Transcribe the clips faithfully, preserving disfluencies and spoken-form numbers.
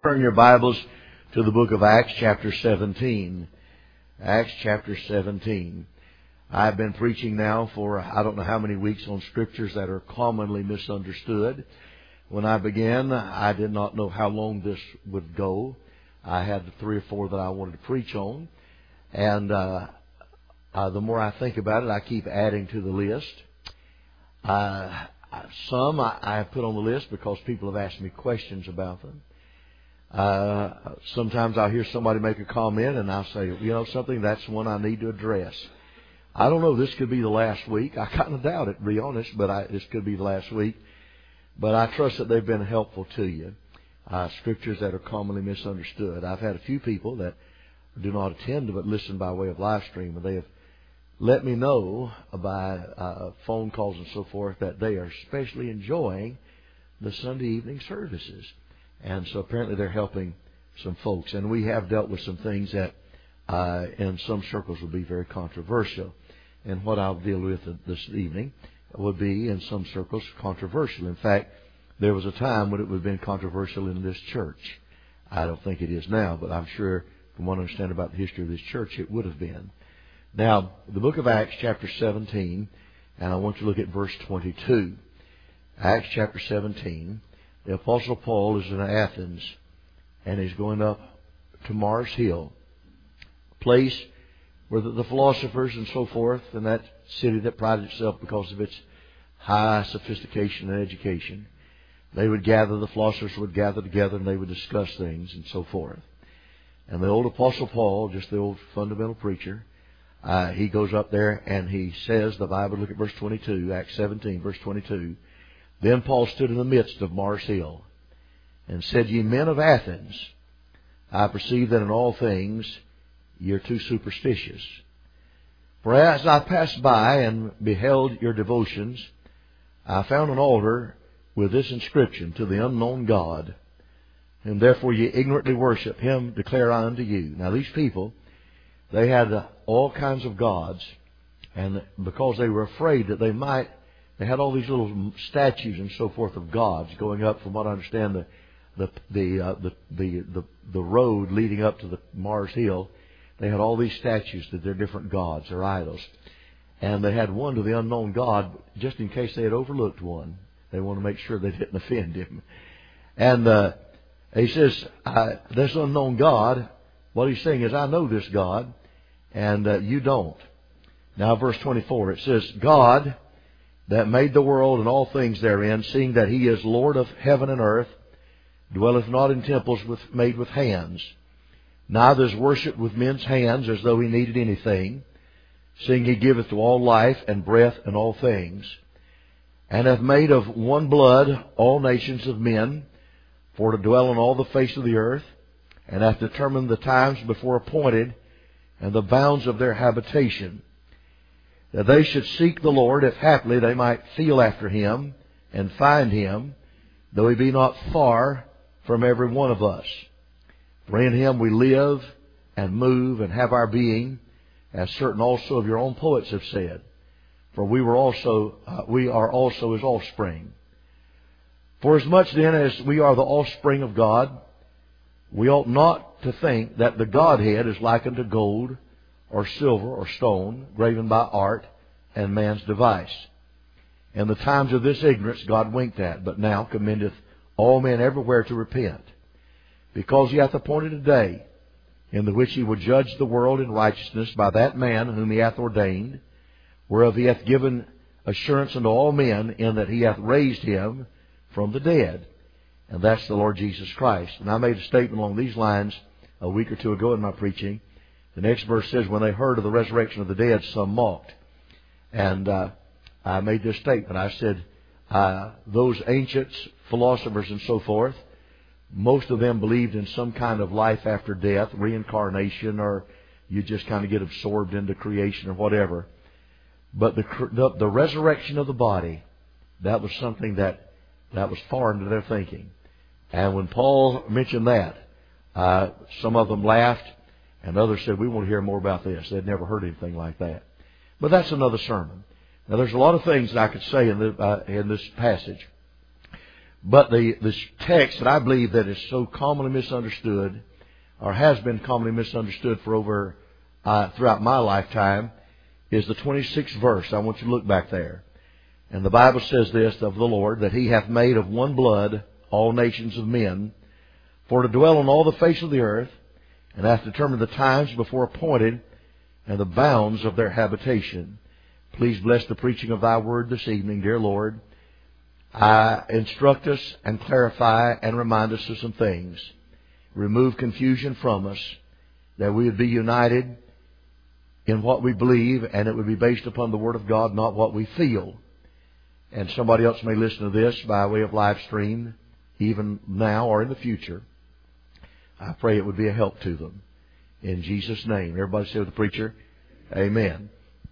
Turn your Bibles to the book of Acts chapter seventeen. Acts chapter seventeen. I've been preaching now for I don't know how many weeks on scriptures that are commonly misunderstood. When I began, I did not know how long this would go. I had three or four that I wanted to preach on. And uh, uh, the more I think about it, I keep adding to the list. Uh, some I, I have put on the list because people have asked me questions about them. Uh, sometimes I'll hear somebody make a comment and I'll say, you know something, that's one I need to address. I don't know, this could be the last week. I kind of doubt it, to be honest, but I, this could be the last week. But I trust that they've been helpful to you. Uh, scriptures that are commonly misunderstood. I've had a few people that do not attend but listen by way of live stream, and they have let me know by uh, phone calls and so forth that they are especially enjoying the Sunday evening services. And so apparently they're helping some folks. And we have dealt with some things that uh, in some circles would be very controversial. And what I'll deal with this evening would be in some circles controversial. In fact, there was a time when it would have been controversial in this church. I don't think it is now, but I'm sure from what I understand about the history of this church, it would have been. Now, the book of Acts chapter seventeen, and I want you to look at verse twenty-two. Acts chapter seventeen. The Apostle Paul is in Athens, and he's going up to Mars Hill, a place where the, the philosophers and so forth, in that city that prided itself because of its high sophistication and education, they would gather, the philosophers would gather together, and they would discuss things and so forth. And the old Apostle Paul, just the old fundamental preacher, uh, he goes up there and he says, the Bible, look at verse twenty-two, Acts seventeen, verse twenty-two. Then Paul stood in the midst of Mars Hill and said, Ye men of Athens, I perceive that in all things ye are too superstitious. For as I passed by and beheld your devotions, I found an altar with this inscription, To the unknown God, and therefore ye ignorantly worship him, declare I unto you. Now these people, they had all kinds of gods, and because they were afraid that they might, they had all these little statues and so forth of gods going up, from what I understand, the the the uh, the, the the the road leading up to the Mars Hill. They had all these statues that they're different gods or idols, and they had one to the unknown God, just in case they had overlooked one. They want to make sure they didn't offend him. And uh, he says, uh, "This unknown God." What he's saying is, I know this God, and uh, you don't. Now, verse twenty-four, it says, God that made the world and all things therein, seeing that he is Lord of heaven and earth, dwelleth not in temples with, made with hands, neither is worshipped with men's hands as though he needed anything, seeing he giveth to all life and breath and all things, and hath made of one blood all nations of men, for to dwell on all the face of the earth, and hath determined the times before appointed, and the bounds of their habitation, that they should seek the Lord, if haply they might feel after him, and find him, though he be not far from every one of us. For in him we live, and move, and have our being, as certain also of your own poets have said. For we were also, uh, we are also his offspring. For as much then as we are the offspring of God, we ought not to think that the Godhead is likened to gold, or silver, or stone, graven by art and man's device. In the times of this ignorance God winked at, but now commendeth all men everywhere to repent, because he hath appointed a day in the which he will judge the world in righteousness by that man whom he hath ordained, whereof he hath given assurance unto all men, in that he hath raised him from the dead. And that's the Lord Jesus Christ. And I made a statement along these lines a week or two ago in my preaching. The next verse says, when they heard of the resurrection of the dead, some mocked. And uh, I made this statement. I said, uh, those ancients, philosophers and so forth, most of them believed in some kind of life after death, reincarnation, or you just kind of get absorbed into creation or whatever. But the, the, the resurrection of the body, that was something that, that was foreign to their thinking. And when Paul mentioned that, uh, some of them laughed. And others said, we want to hear more about this. They'd never heard anything like that. But that's another sermon. Now, there's a lot of things that I could say in, the, uh, in this passage. But the, the text that I believe that is so commonly misunderstood, or has been commonly misunderstood for over, uh, throughout my lifetime, is the twenty-sixth verse. I want you to look back there. And the Bible says this of the Lord, that He hath made of one blood all nations of men, for to dwell on all the face of the earth, and hath determined the times before appointed, and the bounds of their habitation. Please bless the preaching of Thy word this evening, dear Lord. Uh, instruct us and clarify and remind us of some things. Remove confusion from us, that we would be united in what we believe, and it would be based upon the Word of God, not what we feel. And somebody else may listen to this by way of live stream, even now or in the future. I pray it would be a help to them. In Jesus' name. Everybody say with the preacher, amen.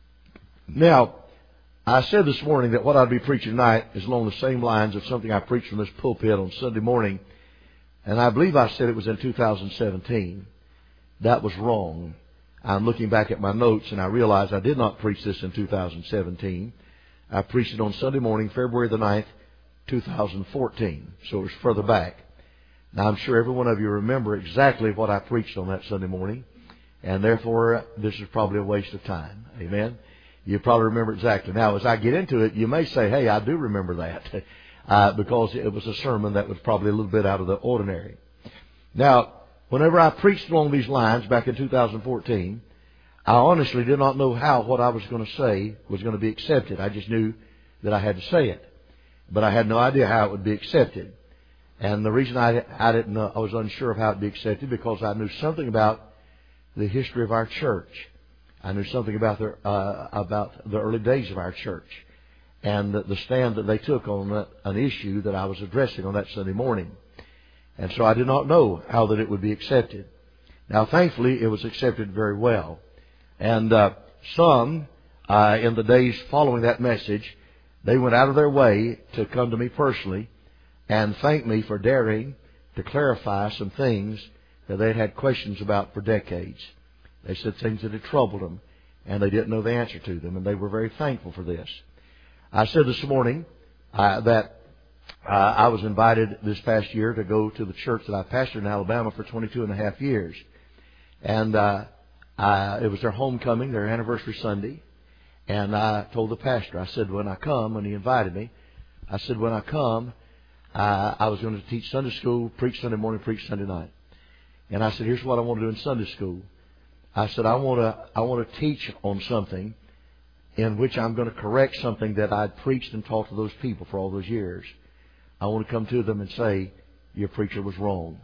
Now, I said this morning that what I'd be preaching tonight is along the same lines of something I preached from this pulpit on Sunday morning. And I believe I said it was in two thousand seventeen. That was wrong. I'm looking back at my notes and I realize I did not preach this in two thousand seventeen. I preached it on Sunday morning, February the ninth, two thousand fourteen. So it was further back. Now I'm sure every one of you remember exactly what I preached on that Sunday morning. And therefore, this is probably a waste of time. Amen. You probably remember exactly. Now, as I get into it, you may say, hey, I do remember that. Uh, because it was a sermon that was probably a little bit out of the ordinary. Now, whenever I preached along these lines back in two thousand fourteen, I honestly did not know how what I was going to say was going to be accepted. I just knew that I had to say it. But I had no idea how it would be accepted. And the reason I, I didn't know, I was unsure of how it would be accepted, because I knew something about the history of our church. I knew something about the, uh, about the early days of our church and the, the stand that they took on that, an issue that I was addressing on that Sunday morning. And so I did not know how that it would be accepted. Now, thankfully, it was accepted very well. And uh, some, uh, in the days following that message, they went out of their way to come to me personally and thank me for daring to clarify some things that they had had questions about for decades. They said things that had troubled them, and they didn't know the answer to them, and they were very thankful for this. I said this morning uh, that uh, I was invited this past year to go to the church that I pastored in Alabama for twenty-two and a half years. And uh, I, it was their homecoming, their anniversary Sunday. And I told the pastor, I said, when I come, when he invited me, I said, when I come, uh, I was going to teach Sunday school, preach Sunday morning, preach Sunday night. And I said, here's what I want to do in Sunday school. I said, I want to I want to teach on something in which I'm going to correct something that I'd preached and taught to those people for all those years. I want to come to them and say, your preacher was wrong.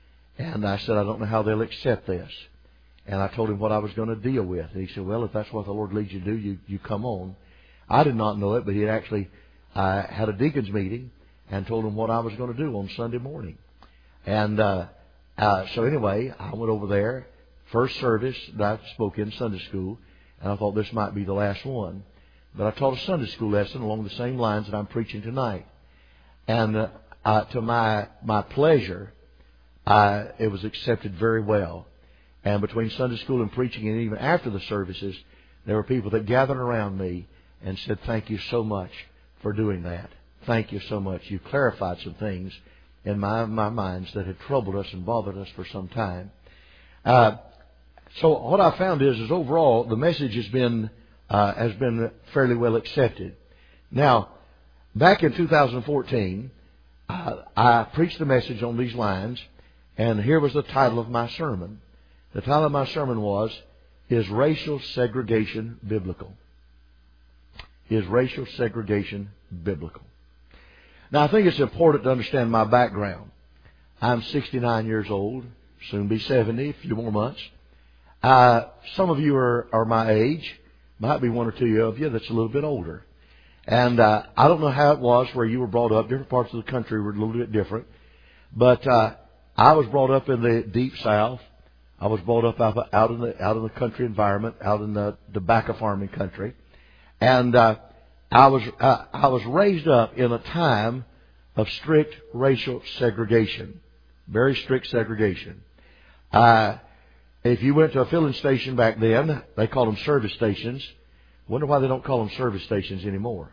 And I said, I don't know how they'll accept this. And I told him what I was going to deal with. And he said, well, if that's what the Lord leads you to do, you, you come on. I did not know it, but he had actually uh, had a deacon's meeting and told him what I was going to do on Sunday morning. And uh, uh, so anyway, I went over there. First service that I spoke in Sunday school, and I thought this might be the last one. But I taught a Sunday school lesson along the same lines that I'm preaching tonight. And uh, uh, to my my pleasure, uh, it was accepted very well. And between Sunday school and preaching, and even after the services, there were people that gathered around me and said, thank you so much for doing that. Thank you so much. You clarified some things in my, my minds that had troubled us and bothered us for some time. Uh, So what I found is, is overall the message has been uh, has been fairly well accepted. Now, back in two thousand fourteen, uh, I preached a message on these lines, and here was the title of my sermon. The title of my sermon was, "Is Racial Segregation Biblical?" Is racial segregation biblical? Now, I think it's important to understand my background. I'm sixty-nine years old, soon be seventy, a few more months. Uh, some of you are, are my age. Might be one or two of you that's a little bit older. And uh, I don't know how it was where you were brought up. Different parts of the country were a little bit different. But uh, I was brought up in the deep South. I was brought up out, out in the out in the country environment, out in the tobacco farming country. And uh, I was uh, I was raised up in a time of strict racial segregation, very strict segregation. Uh, If you went to a filling station back then, they called them service stations. Wonder why they don't call them service stations anymore.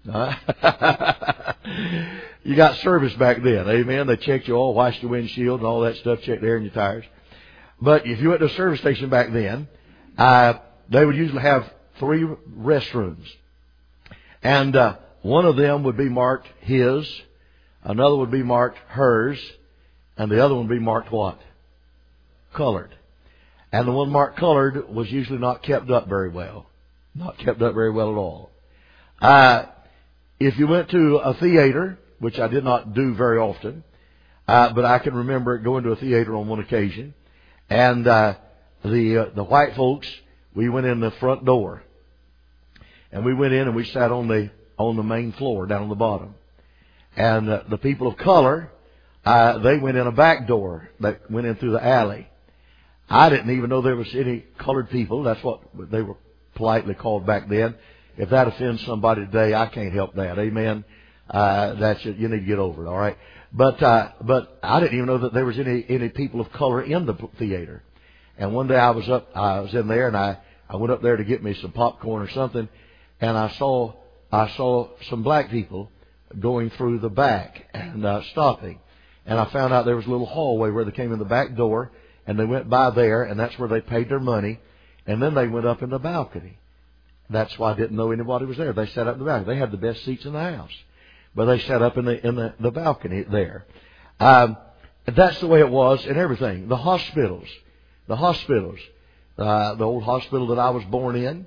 You got service back then, amen. They checked your oil, washed your windshield, and all that stuff, checked the air in your tires. But if you went to a service station back then, uh, they would usually have three restrooms. And uh, one of them would be marked his, another would be marked hers, and the other one would be marked what? Colored. And the one marked colored was usually not kept up very well. Not kept up very well at all. Uh, if you went to a theater, which I did not do very often, uh, but I can remember going to a theater on one occasion, and uh, the uh, the white folks, we went in the front door, and we went in and we sat on the on the main floor down on the bottom, and uh, the people of color, uh, they went in a back door that went in through the alley. I didn't even know there was any colored people. That's what they were politely called back then. If that offends somebody today, I can't help that. Amen. Uh, that's it. You need to get over it. All right. But, uh, but I didn't even know that there was any, any people of color in the theater. And one day I was up, I was in there and I, I went up there to get me some popcorn or something. And I saw, I saw some black people going through the back and, uh, stopping. And I found out there was a little hallway where they came in the back door and they went by there and that's where they paid their money. And then they went up in the balcony. That's why I didn't know anybody was there. They sat up in the balcony. They had the best seats in the house. But they sat up in the in the, the balcony there. Um, that's the way it was in everything. The hospitals. The hospitals. Uh, the old hospital that I was born in.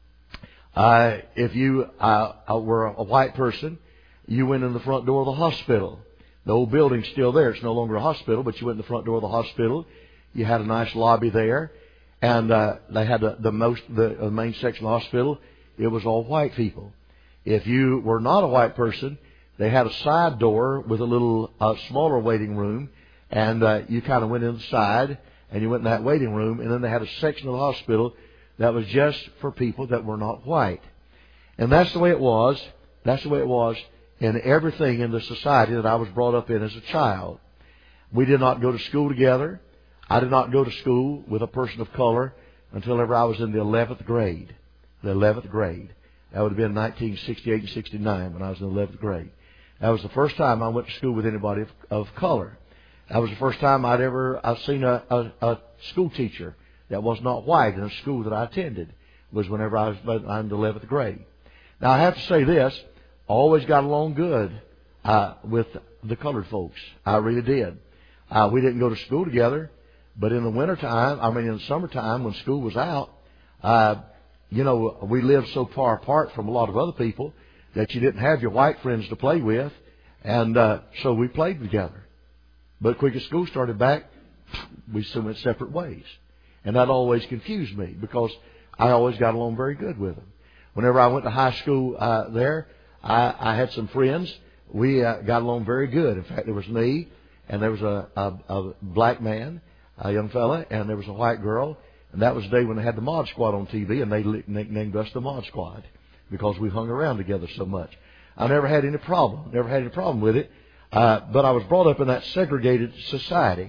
Uh, if you uh, were a white person, you went in the front door of the hospital. The old building's still there. It's no longer a hospital, but you went in the front door of the hospital. You had a nice lobby there. And uh, they had the, the most the, the main section of the hospital. It was all white people. If you were not a white person, they had a side door with a little uh, smaller waiting room, and uh, you kind of went inside and you went in that waiting room. And then they had a section of the hospital that was just for people that were not white. And that's the way it was. That's the way it was in everything in the society that I was brought up in as a child. We did not go to school together. I did not go to school with a person of color until ever I was in the eleventh grade. The eleventh grade. That would have been nineteen sixty-eight and sixty-nine when I was in the eleventh grade. That was the first time I went to school with anybody of, of color. That was the first time I'd ever I've seen a, a, a school teacher that was not white in a school that I attended. Was whenever I was in the eleventh grade. Now I have to say this: I always got along good uh, with the colored folks. I really did. Uh, we didn't go to school together. But in the wintertime, I mean in the summertime when school was out, uh, you know, we lived so far apart from a lot of other people that you didn't have your white friends to play with. And uh, so we played together. But quick as school started back, we still went separate ways. And that always confused me because I always got along very good with them. Whenever I went to high school uh, there, I, I had some friends. We uh, got along very good. In fact, there was me and there was a, a, a black man, a young fella, and there was a white girl. And that was the day when they had the Mod Squad on T V, and they nicknamed us the Mod Squad because we hung around together so much. I never had any problem, never had any problem with it. Uh, but I was brought up in that segregated society.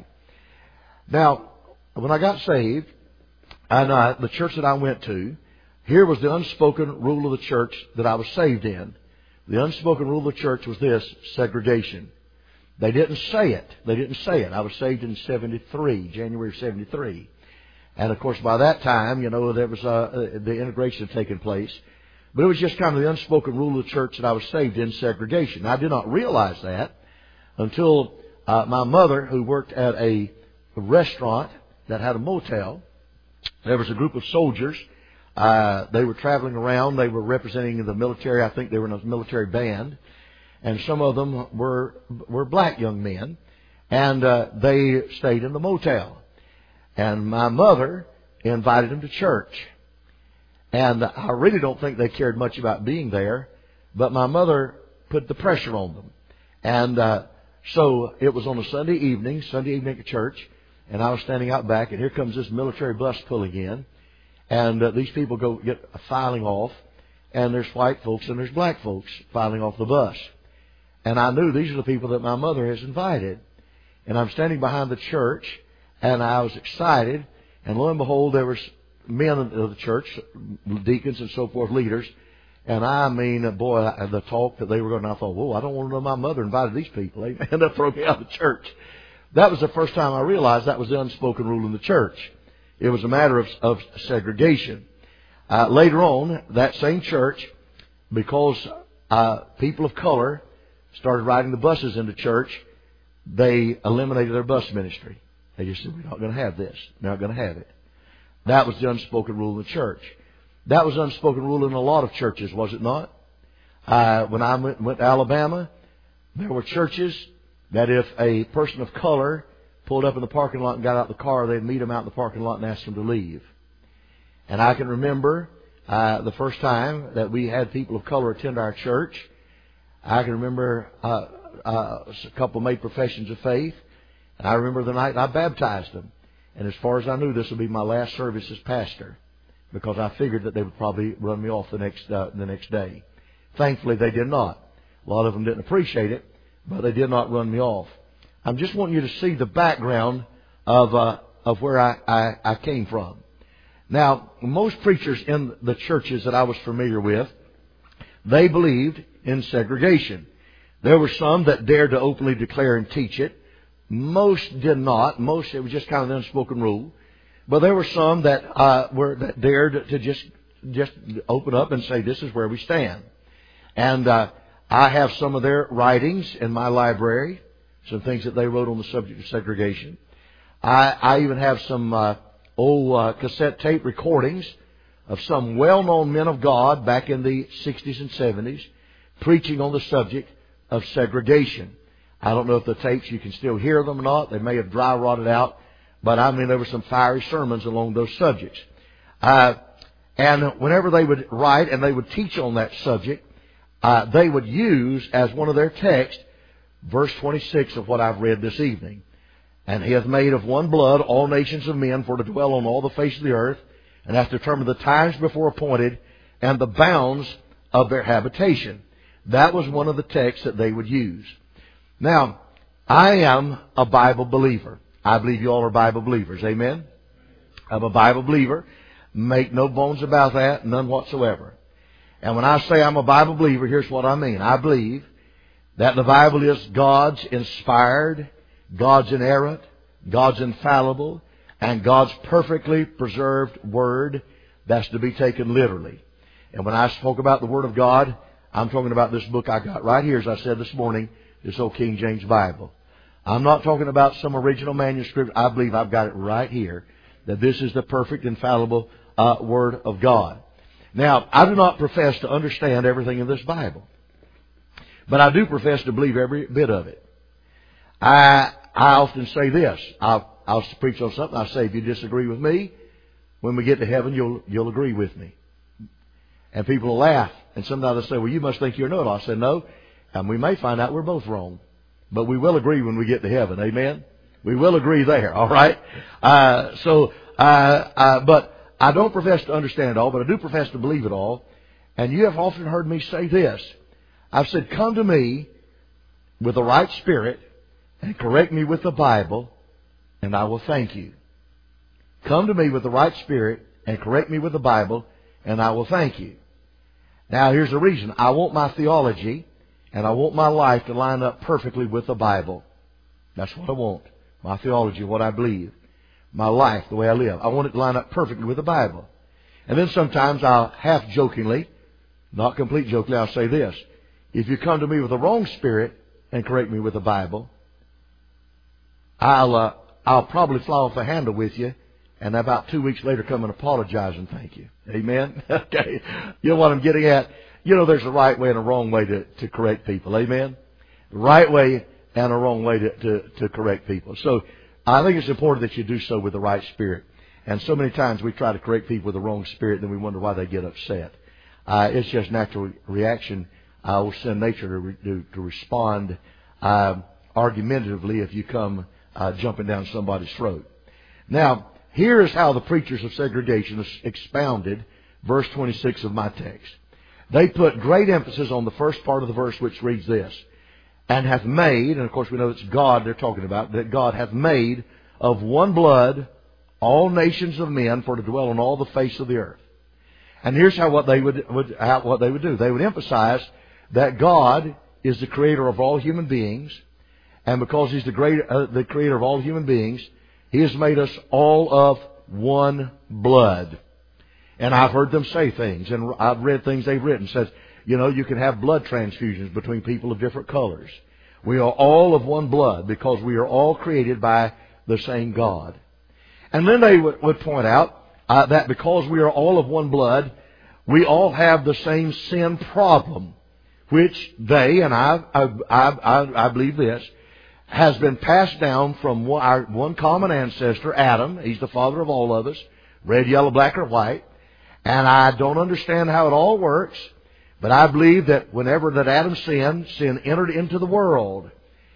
Now, when I got saved, and uh, the church that I went to, here was the unspoken rule of the church that I was saved in. The unspoken rule of the church was this: segregation. They didn't say it. They didn't say it. I was saved in seventy-three, January of seventy-three. And, of course, by that time, you know, there was uh, the integration had taken place. But it was just kind of the unspoken rule of the church that I was saved in, segregation. Now, I did not realize that until uh, my mother, who worked at a restaurant that had a motel, there was a group of soldiers. Uh, they were traveling around. They were representing the military. I think they were in a military band. And some of them were were black young men, and uh, they stayed in the motel. And my mother invited them to church. And I really don't think they cared much about being there, but my mother put the pressure on them. And uh, so it was on a Sunday evening, Sunday evening at church, and I was standing out back, and here comes this military bus pulling in, and uh, these people go get filing off, and there's white folks and there's black folks filing off the bus. And I knew these are the people that my mother has invited. And I'm standing behind the church, and I was excited. And lo and behold, there was men of the church, deacons and so forth, leaders. And I mean, boy, the talk that they were going, I thought, whoa, I don't want to know my mother invited these people. They ended up throwing me out of the church. That was the first time I realized that was the unspoken rule in the church. It was a matter of, of segregation. Uh, later on, that same church, because uh, people of color started riding the buses into church, they eliminated their bus ministry. They just said, we're not going to have this. We're not going to have it. That was the unspoken rule in the church. That was unspoken rule in a lot of churches, was it not? Uh, when I went, went to Alabama, there were churches that if a person of color pulled up in the parking lot and got out of the car, they'd meet him out in the parking lot and ask him to leave. And I can remember uh, the first time that we had people of color attend our church. I can remember uh, uh, a couple made professions of faith. And I remember the night I baptized them. And as far as I knew, this would be my last service as pastor, because I figured that they would probably run me off the next uh, the next day. Thankfully, they did not. A lot of them didn't appreciate it, but they did not run me off. I'm just wanting you to see the background of uh, of where I, I, I came from. Now, most preachers in the churches that I was familiar with, they believed in segregation. There were some that dared to openly declare and teach it. Most did not. Most, it was just kind of an unspoken rule. But there were some that uh, were that dared to just just open up and say, "This is where we stand." And uh, I have some of their writings in my library, some things that they wrote on the subject of segregation. I, I even have some uh, old uh, cassette tape recordings of some well-known men of God back in the sixties and seventies preaching on the subject of segregation. I don't know if the tapes, you can still hear them or not. They may have dry rotted out. But I mean, there were some fiery sermons along those subjects. Uh, and whenever they would write and they would teach on that subject, uh, they would use as one of their texts, verse twenty-six of what I've read this evening. And he hath made of one blood all nations of men for to dwell on all the face of the earth, and hath determined the times before appointed and the bounds of their habitation. That was one of the texts that they would use. Now, I am a Bible believer. I believe you all are Bible believers. Amen? I'm a Bible believer. Make no bones about that, none whatsoever. And when I say I'm a Bible believer, here's what I mean. I believe that the Bible is God's inspired, God's inerrant, God's infallible, and God's perfectly preserved Word that's to be taken literally. And when I spoke about the Word of God, I'm talking about this book I got right here, as I said this morning, this old King James Bible. I'm not talking about some original manuscript. I believe I've got it right here, that this is the perfect, infallible uh, Word of God. Now, I do not profess to understand everything in this Bible, but I do profess to believe every bit of it. I I often say this. I'll, I'll preach on something. I say, if you disagree with me, when we get to heaven, you'll you'll agree with me. And people will laugh. And sometimes they say, well, you must think you're know-it-all. I say, no. And we may find out we're both wrong. But we will agree when we get to heaven. Amen? We will agree there. All right? Uh, so, uh, uh, but I don't profess to understand it all, but I do profess to believe it all. And you have often heard me say this. I've said, come to me with the right spirit and correct me with the Bible, and I will thank you. Come to me with the right spirit and correct me with the Bible, and I will thank you. Now, here's the reason. I want my theology and I want my life to line up perfectly with the Bible. That's what I want. My theology, what I believe. My life, the way I live. I want it to line up perfectly with the Bible. And then sometimes I'll half jokingly, not complete jokingly, I'll say this. If you come to me with the wrong spirit and correct me with the Bible, I'll uh, I'll probably fly off the handle with you, and about two weeks later come and apologize and thank you. Amen? Okay. You know what I'm getting at? You know there's a right way and a wrong way to, to correct people. Amen? The right way and a wrong way to, to, to correct people. So I think it's important that you do so with the right spirit. And so many times we try to correct people with the wrong spirit, and then we wonder why they get upset. Uh, it's just natural reaction. Uh, will sin nature to, re, to, to respond uh, argumentatively if you come uh, jumping down somebody's throat. Now, here is how the preachers of segregation expounded verse twenty-six of my text. They put great emphasis on the first part of the verse, which reads this. And hath made, and of course we know it's God they're talking about, that God hath made of one blood all nations of men for to dwell on all the face of the earth. And here's how what they would, would how, what they would do. They would emphasize that God is the creator of all human beings, and because He's the great, uh, the creator of all human beings, He has made us all of one blood. And I've heard them say things, and I've read things they've written. Says, you know, you can have blood transfusions between people of different colors. We are all of one blood because we are all created by the same God. And then they would, would point out uh, that because we are all of one blood, we all have the same sin problem, which they, and I, I, I, I believe this, has been passed down from one, our one common ancestor, Adam. He's the father of all of us, red, yellow, black, or white. And I don't understand how it all works, but I believe that whenever that Adam sinned, sin entered into the world.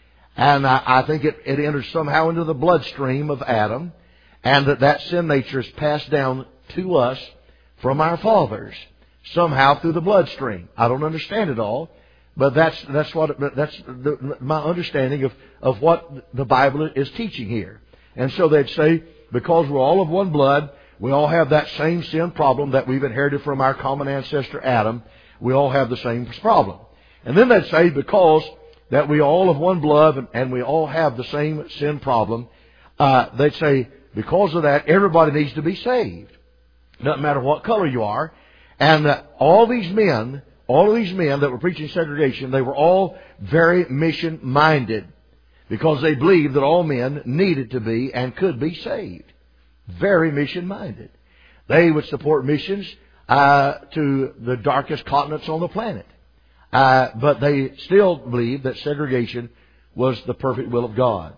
And I, I think it, it entered somehow into the bloodstream of Adam, and that that sin nature is passed down to us from our fathers, somehow through the bloodstream. I don't understand it all, but that's that's what that's the, my understanding of, of what the Bible is teaching here. And so they'd say, because we're all of one blood, we all have that same sin problem that we've inherited from our common ancestor Adam. We all have the same problem. And then they'd say, because that we all of one blood and, and we all have the same sin problem, uh, they'd say, because of that, everybody needs to be saved. Doesn't matter what color you are. And uh, all these men, all of these men that were preaching segregation, they were all very mission-minded because they believed that all men needed to be and could be saved. Very mission-minded. They would support missions uh, to the darkest continents on the planet. Uh, but they still believed that segregation was the perfect will of God.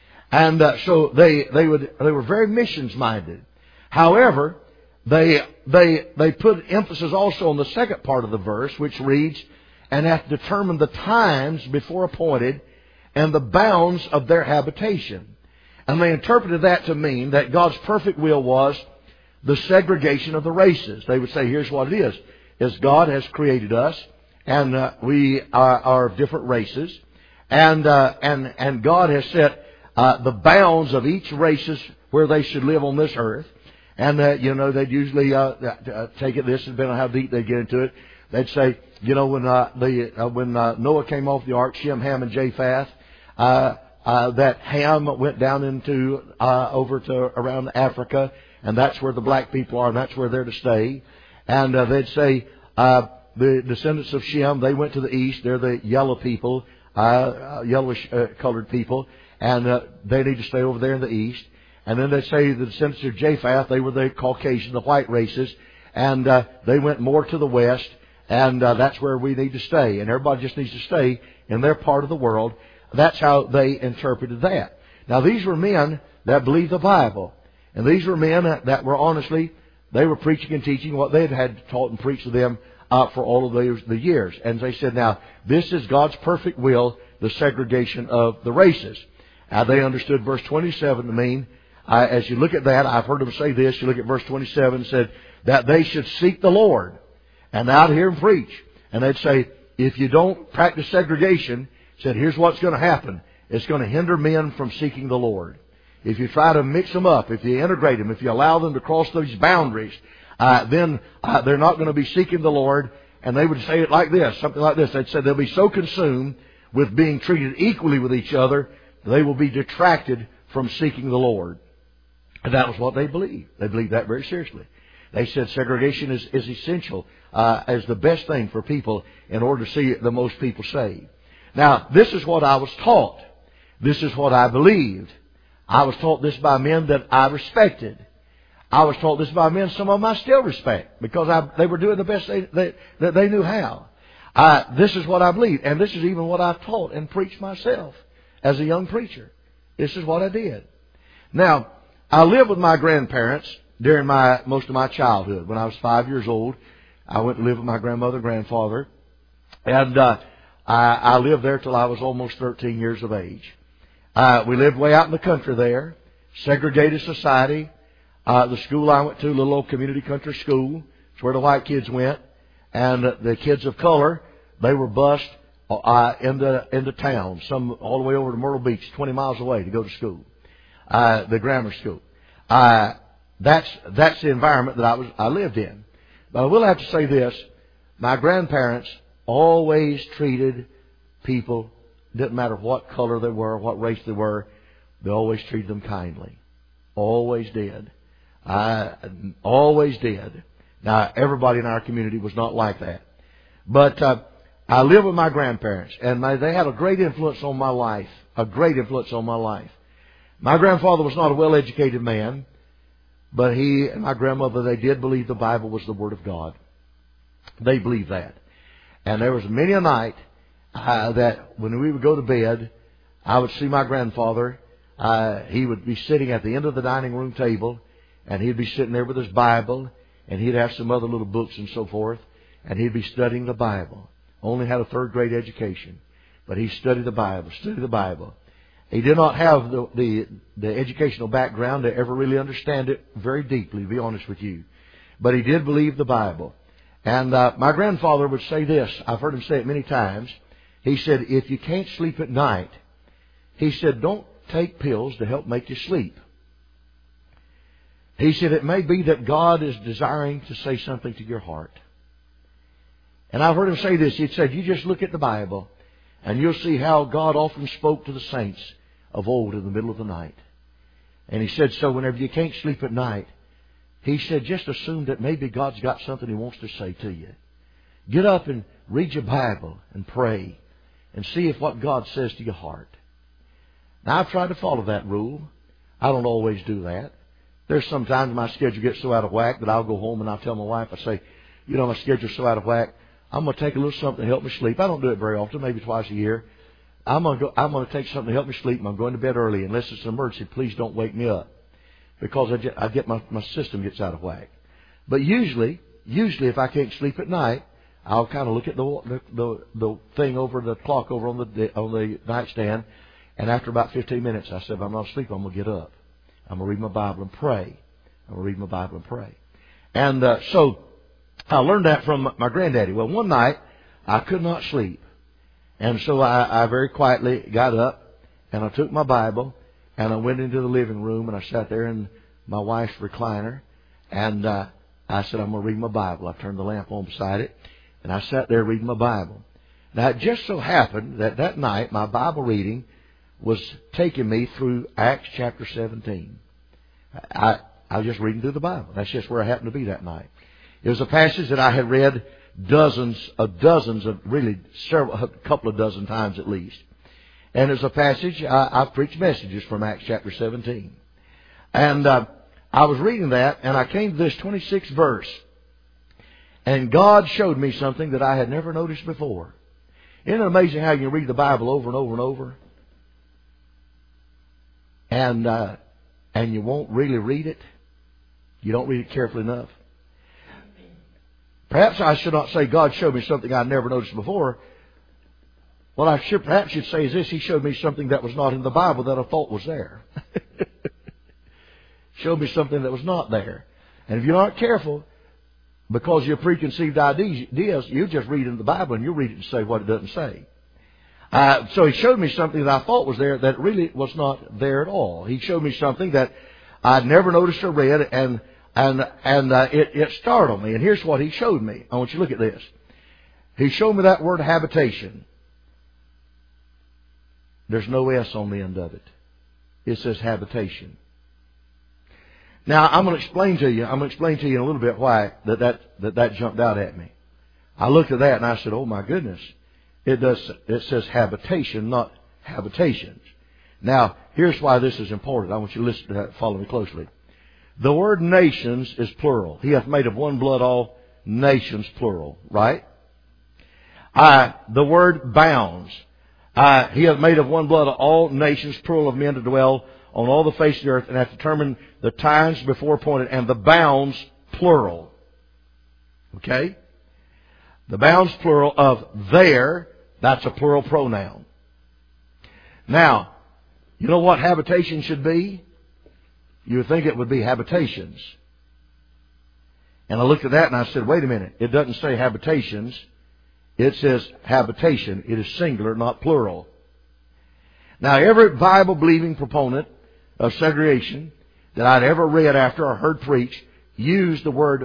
And uh, so they they would they were very missions-minded. However, they they they put emphasis also on the second part of the verse, which reads, "And hath determined the times before appointed, and the bounds of their habitation." And they interpreted that to mean that God's perfect will was the segregation of the races. They would say, here's what it is, is God has created us, and uh, we are, are of different races, and uh, and and God has set uh, the bounds of each races where they should live on this earth. And, uh, you know, they'd usually uh, uh, take it this, depending on how deep they get into it. They'd say, you know, when uh, the uh, when uh, Noah came off the ark, Shem, Ham, and Japheth, uh, uh, that Ham went down into uh, over to around Africa, and that's where the black people are, and that's where they're to stay. And uh, they'd say uh, the descendants of Shem, they went to the east. They're the yellow people, uh, uh, yellowish uh, colored people, and uh, they need to stay over there in the east. And then they say the descendants of Japheth, they were the Caucasian, the white races, and uh, they went more to the west, and uh, that's where we need to stay. And everybody just needs to stay in their part of the world. That's how they interpreted that. Now, these were men that believed the Bible. And these were men that were honestly, they were preaching and teaching what they had had taught and preached to them uh, for all of those, the years. And they said, now, this is God's perfect will, the segregation of the races. Now, they understood verse twenty-seven to mean, Uh, as you look at that, I've heard them say this. You look at verse twenty-seven, said that they should seek the Lord and out here and preach. And they'd say, if you don't practice segregation, said, here's what's going to happen. It's going to hinder men from seeking the Lord. If you try to mix them up, if you integrate them, if you allow them to cross those boundaries, uh, then uh, they're not going to be seeking the Lord. And they would say it like this, something like this. They'd say they'll be so consumed with being treated equally with each other, they will be detracted from seeking the Lord. And that was what they believed. They believed that very seriously. They said segregation is, is essential, uh, as the best thing for people in order to see the most people saved. Now, this is what I was taught. This is what I believed. I was taught this by men that I respected. I was taught this by men, some of them I still respect, because I, they were doing the best they, they, that they knew how. Uh, this is what I believed, and this is even what I've taught and preached myself as a young preacher. This is what I did. Now, I lived with my grandparents during my most of my childhood. When I was five years old, I went to live with my grandmother and grandfather. And uh, I, I lived there till I was almost thirteen years of age. Uh, we lived way out in the country there. Segregated society. Uh, the school I went to, little old community country school. It's where the white kids went. And uh, the kids of color, they were bused uh, into, into town. Some all the way over to Myrtle Beach, twenty miles away to go to school. Uh, the grammar school. Uh, that's, that's the environment that I was, I lived in. But I will have to say this. My grandparents always treated people, didn't matter what color they were, what race they were, they always treated them kindly. Always did. I always did. Now, everybody in our community was not like that. But uh, I lived with my grandparents, and my, they had a great influence on my life. A great influence on my life. My grandfather was not a well-educated man, but he and my grandmother, they did believe the Bible was the Word of God. They believed that. And there was many a night uh, that when we would go to bed, I would see my grandfather. Uh, he would be sitting at the end of the dining room table, and he'd be sitting there with his Bible, and he'd have some other little books and so forth, and he'd be studying the Bible. Only had a third grade education, but he studied the Bible, studied the Bible. He did not have the, the, the educational background to ever really understand it very deeply, to be honest with you. But he did believe the Bible. And uh, my grandfather would say this. I've heard him say it many times. He said, if you can't sleep at night, he said, don't take pills to help make you sleep. He said, it may be that God is desiring to say something to your heart. And I've heard him say this. He said, you just look at the Bible, and you'll see how God often spoke to the saints of old in the middle of the night. And he said, so whenever you can't sleep at night, he said, just assume that maybe God's got something He wants to say to you. Get up and read your Bible and pray and see if what God says to your heart. Now, I've tried to follow that rule. I don't always do that. There's sometimes my schedule gets so out of whack that I'll go home and I'll tell my wife, I say, you know, my schedule's so out of whack, I'm going to take a little something to help me sleep. I don't do it very often, maybe twice a year. I'm going to go, I'm going to take something to help me sleep, and I'm going to bed early. Unless it's an emergency, please don't wake me up. Because I get, I get my, my system gets out of whack. But usually, usually if I can't sleep at night, I'll kind of look at the, the, the thing over, the clock over on the, on the nightstand, and after about fifteen minutes, I said, if I'm not asleep, I'm going to get up. I'm going to read my Bible and pray. I'm going to read my Bible and pray. And uh, so I learned that from my granddaddy. Well, one night, I could not sleep. And so I, I very quietly got up, and I took my Bible, and I went into the living room, and I sat there in my wife's recliner, and uh, I said, I'm going to read my Bible. I turned the lamp on beside it, and I sat there reading my Bible. Now, it just so happened that that night, my Bible reading was taking me through Acts chapter seventeen. I, I was just reading through the Bible. That's just where I happened to be that night. It was a passage that I had read dozens of dozens of, really several, a couple of dozen times at least. And it's a passage, I, I've preached messages from Acts chapter seventeen. And uh, I was reading that, and I came to this twenty-sixth verse. And God showed me something that I had never noticed before. Isn't it amazing how you can read the Bible over and over and over? And, uh, and you won't really read it? You don't read it carefully enough? Perhaps I should not say God showed me something I'd never noticed before. What I should perhaps should say is this: He showed me something that was not in the Bible that I thought was there. Showed me something that was not there. And if you're not careful, because your preconceived ideas, you just read in the Bible and you read it and say what it doesn't say. Uh, so He showed me something that I thought was there that really was not there at all. He showed me something that I'd never noticed or read, and and and uh, it, it startled me. And here's what He showed me. I want you to look at this. He showed me that word habitation. There's no S on the end of it. It says habitation. Now, I'm going to explain to you, I'm going to explain to you in a little bit why that, that, that, that jumped out at me. I looked at that and I said, oh my goodness. It does, it says habitation, not habitations. Now, here's why this is important. I want you to listen to that, follow me closely. The word nations is plural. He hath made of one blood all nations, plural, right? Uh, the word bounds. Uh, he hath made of one blood all nations, plural of men to dwell on all the face of the earth, and hath determined the times before appointed, and the bounds, plural. Okay? The bounds, plural, of there, that's a plural pronoun. Now, you know what habitation should be? You would think it would be habitations. And I looked at that and I said, wait a minute. It doesn't say habitations. It says habitation. It is singular, not plural. Now, every Bible-believing proponent of segregation that I'd ever read after or heard preach used the word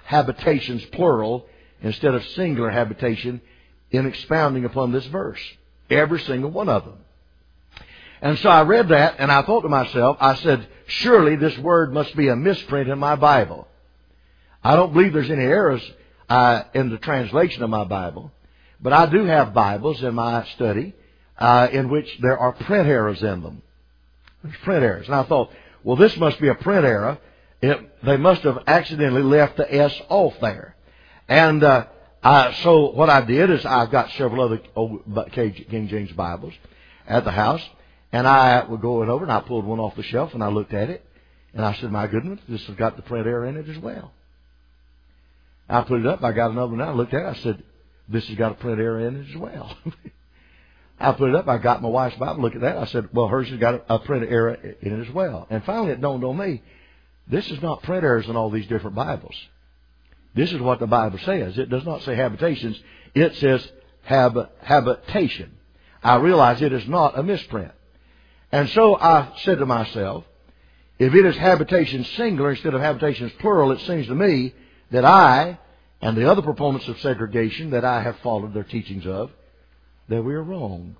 habitations plural instead of singular habitation in expounding upon this verse. Every single one of them. And so I read that and I thought to myself, I said, surely this word must be a misprint in my Bible. I don't believe there's any errors uh, in the translation of my Bible. But I do have Bibles in my study uh, in which there are print errors in them. There's print errors. And I thought, well, this must be a print error. It, they must have accidentally left the S off there. And uh, I, so what I did is I've got several other old King James Bibles at the house. And I was going over and I pulled one off the shelf and I looked at it. And I said, my goodness, this has got the print error in it as well. I put it up. I got another one out. I looked at it. I said, this has got a print error in it as well. I put it up. I got my wife's Bible. Look at that. I said, well, hers has got a, a print error in it as well. And finally it dawned on me, this is not print errors in all these different Bibles. This is what the Bible says. It does not say habitations. It says hab- habitation. I realize it is not a misprint. And so I said to myself, if it is habitation singular instead of habitations plural, it seems to me that I and the other proponents of segregation that I have followed their teachings of, that we are wrong.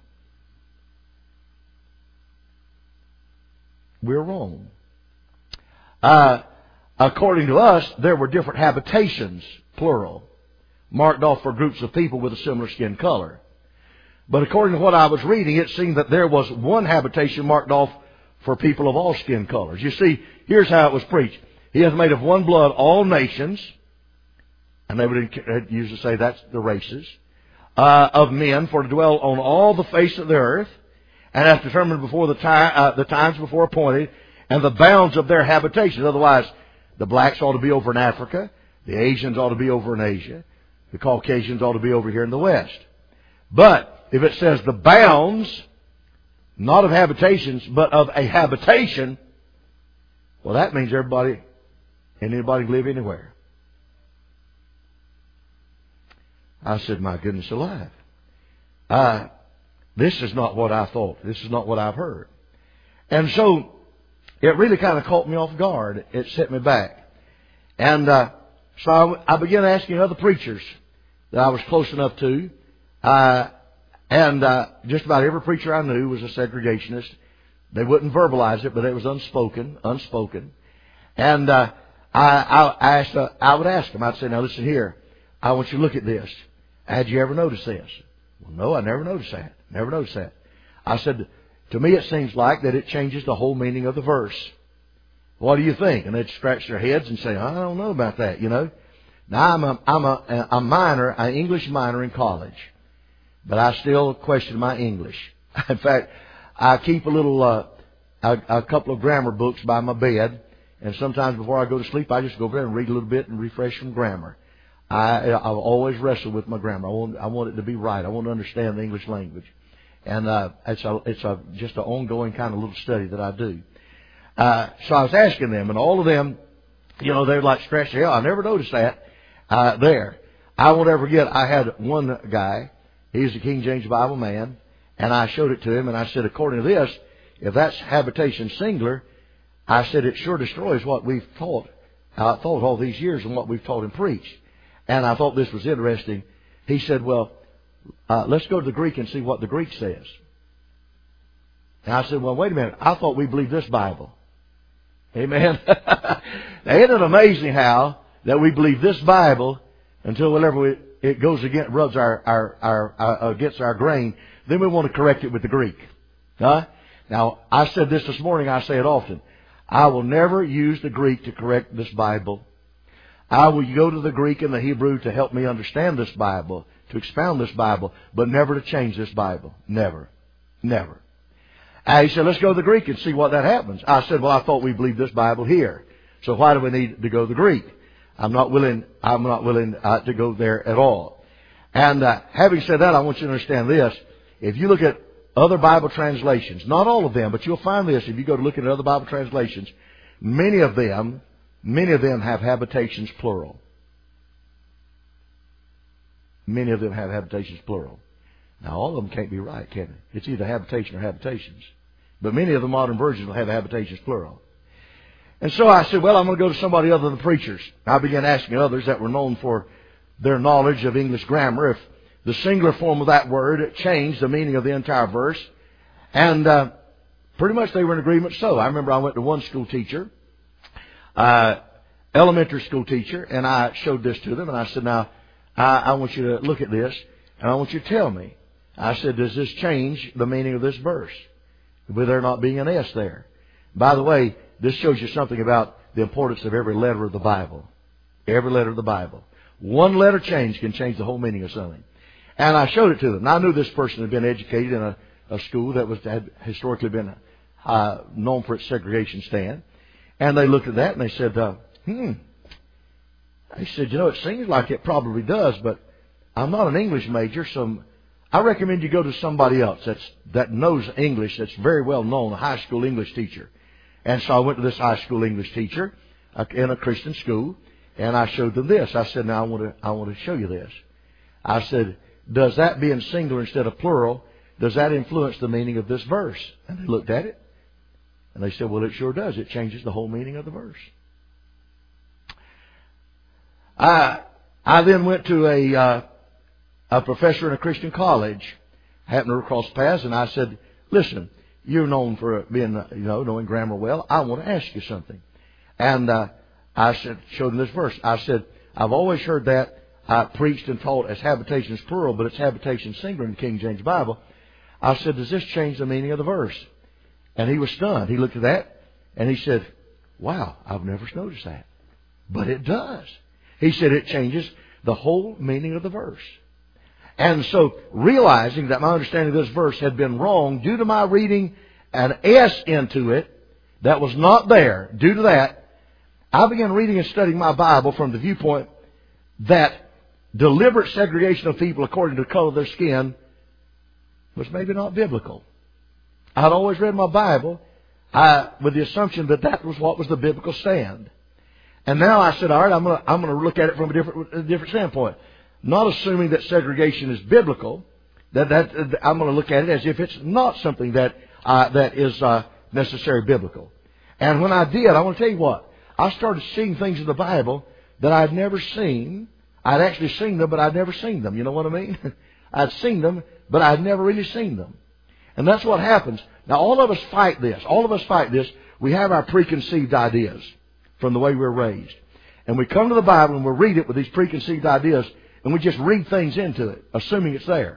We're wrong. Uh, according to us, there were different habitations, plural, marked off for groups of people with a similar skin color. But according to what I was reading, it seemed that there was one habitation marked off for people of all skin colors. You see, here's how it was preached. He has made of one blood all nations, and they would usually say that's the races, uh, of men for to dwell on all the face of the earth, and has determined before the time, uh, the times before appointed, and the bounds of their habitation. Otherwise, the blacks ought to be over in Africa, the Asians ought to be over in Asia, the Caucasians ought to be over here in the West. But if it says the bounds, not of habitations, but of a habitation, well, that means everybody and anybody can live anywhere. I said, my goodness alive. Uh, this is not what I thought. This is not what I've heard. And so it really kind of caught me off guard. It set me back. And uh, so I, I began asking other preachers that I was close enough to. Uh, and uh, just about every preacher I knew was a segregationist. They wouldn't verbalize it, but it was unspoken, unspoken. And uh, I, I, I, asked, uh, I would ask them, I'd say, now listen here, I want you to look at this. Had you ever noticed this? Well, no, I never noticed that. Never noticed that. I said, to me it seems like that it changes the whole meaning of the verse. What do you think? And they'd scratch their heads and say, I don't know about that, you know. Now, I'm a, I'm a, a minor, an English minor in college. But I still question my English. In fact, I keep a little, uh, a, a couple of grammar books by my bed. And sometimes before I go to sleep, I just go over there and read a little bit and refresh some grammar. I, I've always wrestled with my grammar. I want, I want it to be right. I want to understand the English language. And uh, it's, a, it's a, just an ongoing kind of little study that I do. Uh, so I was asking them, and all of them, you know, they were like scratching their head. I never noticed that uh, there. I won't ever forget, I had one guy, he's a King James Bible man, and I showed it to him, and I said, according to this, if that's habitation singular, I said, it sure destroys what we've taught, uh, taught all these years and what we've taught and preached. And I thought this was interesting. He said, well, uh, let's go to the Greek and see what the Greek says. And I said, well, wait a minute. I thought we believed this Bible. Amen. Now, isn't it amazing how that we believe this Bible until whenever we, it goes against, rubs our, our, our, our, against our grain, then we want to correct it with the Greek. Huh? Now, I said this this morning. I say it often. I will never use the Greek to correct this Bible. I will go to the Greek and the Hebrew to help me understand this Bible, to expound this Bible, but never to change this Bible. Never. Never. And he said, let's go to the Greek and see what that happens. I said, well, I thought we believed this Bible here. So why do we need to go to the Greek? I'm not willing, I'm not willing uh, to go there at all. And uh, having said that, I want you to understand this. If you look at other Bible translations, not all of them, but you'll find this if you go to look at other Bible translations, many of them Many of them have habitations plural. Many of them have habitations plural. Now, all of them can't be right, can they? It's either habitation or habitations. But many of the modern versions will have habitations plural. And so I said, well, I'm going to go to somebody other than preachers. I began asking others that were known for their knowledge of English grammar if the singular form of that word changed the meaning of the entire verse. And uh, pretty much they were in agreement so. I remember I went to one school teacher, uh, elementary school teacher, and I showed this to them. And I said, now, I, I want you to look at this, and I want you to tell me. I said, does this change the meaning of this verse? With there not being an S there. By the way, this shows you something about the importance of every letter of the Bible. Every letter of the Bible. One letter change can change the whole meaning of something. And I showed it to them. Now, I knew this person had been educated in a, a school that was had historically been uh, known for its segregation stand. And they looked at that and they said, uh, hmm. They said, you know, it seems like it probably does, but I'm not an English major, so I recommend you go to somebody else that's, that knows English, that's very well known, a high school English teacher. And so I went to this high school English teacher uh, in a Christian school, and I showed them this. I said, now I want to, I want to show you this. I said, does that being singular instead of plural, does that influence the meaning of this verse? And they looked at it, and they said, well, it sure does. It changes the whole meaning of the verse. I, I then went to a, uh, a professor in a Christian college, happened to cross paths, and I said, listen, you're known for being, you know, knowing grammar well. I want to ask you something. And uh, I said, showed him this verse. I said, I've always heard that uh, preached and taught as habitation is plural, but it's habitation singular in the King James Bible. I said, does this change the meaning of the verse? And he was stunned. He looked at that and he said, wow, I've never noticed that. But it does. He said it changes the whole meaning of the verse. And so, realizing that my understanding of this verse had been wrong due to my reading an S into it that was not there, due to that, I began reading and studying my Bible from the viewpoint that deliberate segregation of people according to the color of their skin was maybe not biblical. I had always read my Bible I, with the assumption that that was what was the biblical stand. And now I said, all right, I'm going to I'm going to look at it from a different a different standpoint. Not assuming that segregation is biblical, that, that I'm going to look at it as if it's not something that uh, that is uh, necessarily biblical. And when I did, I want to tell you what, I started seeing things in the Bible that I'd never seen. I'd actually seen them, but I'd never seen them. You know what I mean? I'd seen them, but I'd never really seen them. And that's what happens. Now, all of us fight this. All of us fight this. We have our preconceived ideas from the way we're raised. And we come to the Bible and we read it with these preconceived ideas, and we just read things into it, assuming it's there.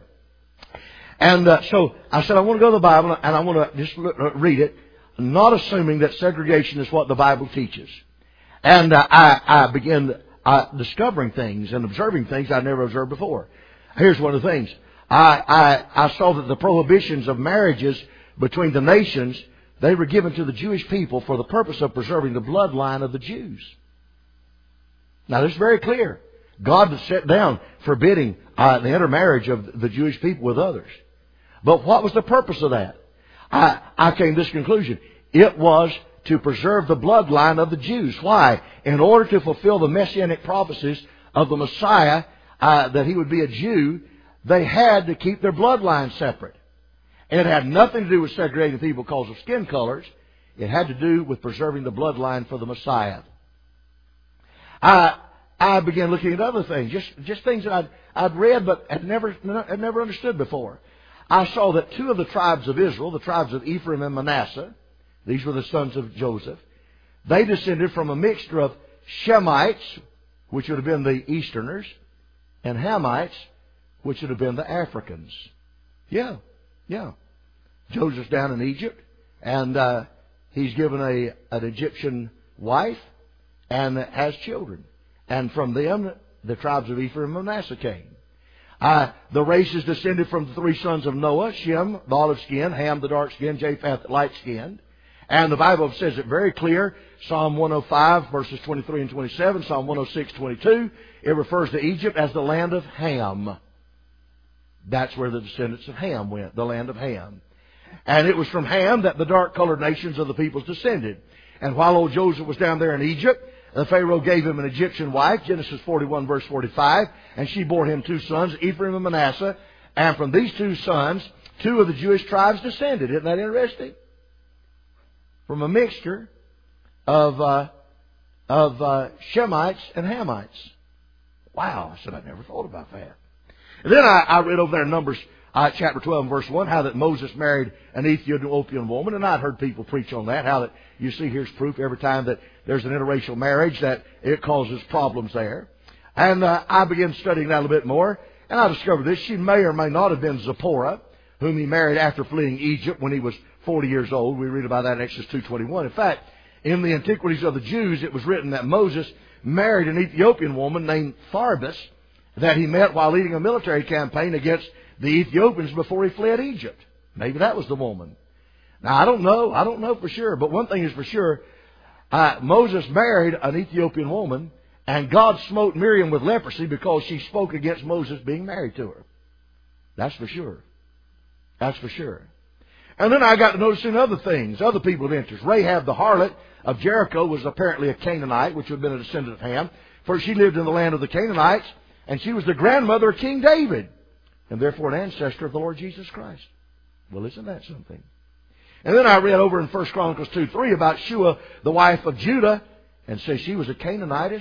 And uh, so I said, I want to go to the Bible and I want to just read it, not assuming that segregation is what the Bible teaches. And uh, I, I began uh, discovering things and observing things I'd never observed before. Here's one of the things. I, I, I saw that the prohibitions of marriages between the nations, they were given to the Jewish people for the purpose of preserving the bloodline of the Jews. Now, this is very clear. God had set down forbidding uh, the intermarriage of the Jewish people with others. But what was the purpose of that? I, I came to this conclusion. It was to preserve the bloodline of the Jews. Why? In order to fulfill the messianic prophecies of the Messiah, uh, that he would be a Jew, they had to keep their bloodline separate. And it had nothing to do with segregating people because of skin colors. It had to do with preserving the bloodline for the Messiah. I... I began looking at other things, just just things that I'd, I'd read but had never had never understood before. I saw that two of the tribes of Israel, the tribes of Ephraim and Manasseh, these were the sons of Joseph, they descended from a mixture of Shemites, which would have been the Easterners, and Hamites, which would have been the Africans. Yeah, yeah. Joseph's down in Egypt, and uh, he's given a an Egyptian wife and has children. And from them, the tribes of Ephraim and Manasseh came. Uh, the races descended from the three sons of Noah, Shem, the olive skin, Ham, the dark skin, Japheth, the light skinned. And the Bible says it very clear. Psalm one oh five, verses twenty-three and twenty-seven, Psalm one oh six, twenty-two. It refers to Egypt as the land of Ham. That's where the descendants of Ham went, the land of Ham. And it was from Ham that the dark-colored nations of the peoples descended. And while old Joseph was down there in Egypt, the Pharaoh gave him an Egyptian wife, Genesis forty-one, verse forty-five, and she bore him two sons, Ephraim and Manasseh. And from these two sons, two of the Jewish tribes descended. Isn't that interesting? From a mixture of uh, of uh, Shemites and Hamites. Wow, I said, I never thought about that. And then I, I read over there in Numbers uh, chapter twelve and verse one, how that Moses married an Ethiopian woman, and I'd heard people preach on that, how that you see here's proof every time that there's an interracial marriage that it causes problems there. And uh, I began studying that a little bit more, and I discovered this. She may or may not have been Zipporah, whom he married after fleeing Egypt when he was forty years old. We read about that in Exodus two twenty-one. In fact, in the Antiquities of the Jews, it was written that Moses married an Ethiopian woman named Tharbis that he met while leading a military campaign against the Ethiopians before he fled Egypt. Maybe that was the woman. Now, I don't know. I don't know for sure. But one thing is for sure, uh, Moses married an Ethiopian woman, and God smote Miriam with leprosy because she spoke against Moses being married to her. That's for sure. That's for sure. And then I got to noticing other things, other people of interest. Rahab the harlot of Jericho was apparently a Canaanite, which would have been a descendant of Ham, for she lived in the land of the Canaanites, and she was the grandmother of King David, and therefore an ancestor of the Lord Jesus Christ. Well, isn't that something? And then I read over in First Chronicles two three about Shua, the wife of Judah, and says she was a Canaanitess,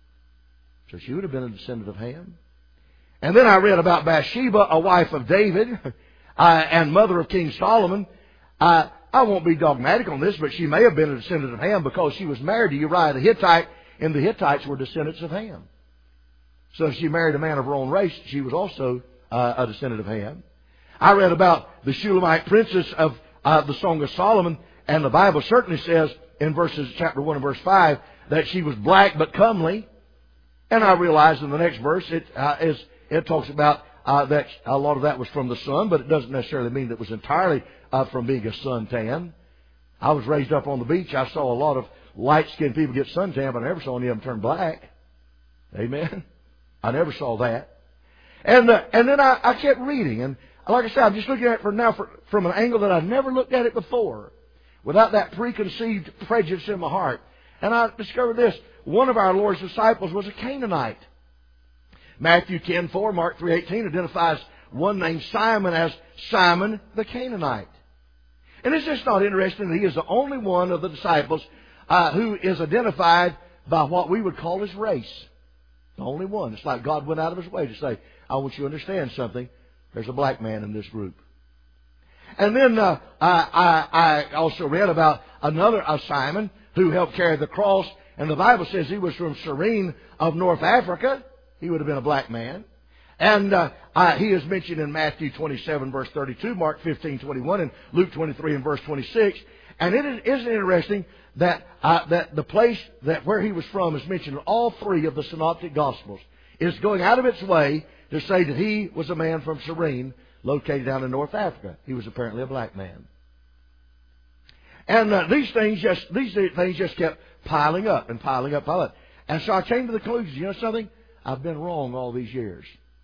so she would have been a descendant of Ham. And then I read about Bathsheba, a wife of David, Uh, and mother of King Solomon. Uh, I won't be dogmatic on this, but she may have been a descendant of Ham because she was married to Uriah the Hittite, and the Hittites were descendants of Ham. So if she married a man of her own race, she was also uh, a descendant of Ham. I read about the Shulamite princess of uh, the Song of Solomon, and the Bible certainly says in verses chapter one and verse five that she was black but comely. And I realized in the next verse it uh, is it talks about Uh, that a lot of that was from the sun, but it doesn't necessarily mean that it was entirely uh, from being a suntan. I was raised up on the beach. I saw a lot of light-skinned people get suntan, but I never saw any of them turn black. Amen. I never saw that. And uh, and then I, I kept reading, and like I said, I'm just looking at it for now for, from an angle that I've never looked at it before, without that preconceived prejudice in my heart. And I discovered this: one of our Lord's disciples was a Canaanite. Matthew ten four, Mark three eighteen identifies one named Simon as Simon the Canaanite. And it's just not interesting that he is the only one of the disciples uh, who is identified by what we would call his race. The only one. It's like God went out of his way to say, I want you to understand something. There's a black man in this group. And then uh, I, I, I also read about another uh, Simon who helped carry the cross. And the Bible says he was from Cyrene of North Africa. He would have been a black man. And uh, uh, he is mentioned in Matthew twenty-seven, verse thirty-two, Mark fifteen, twenty-one, and Luke twenty-three and verse twenty-six. And it is, isn't it interesting that uh, that the place that where he was from is mentioned in all three of the Synoptic Gospels. It's going out of its way to say that he was a man from Cyrene, located down in North Africa. He was apparently a black man. And uh, these things just these things just kept piling up and piling up, piling up. And so I came to the conclusion, you know something? I've been wrong all these years.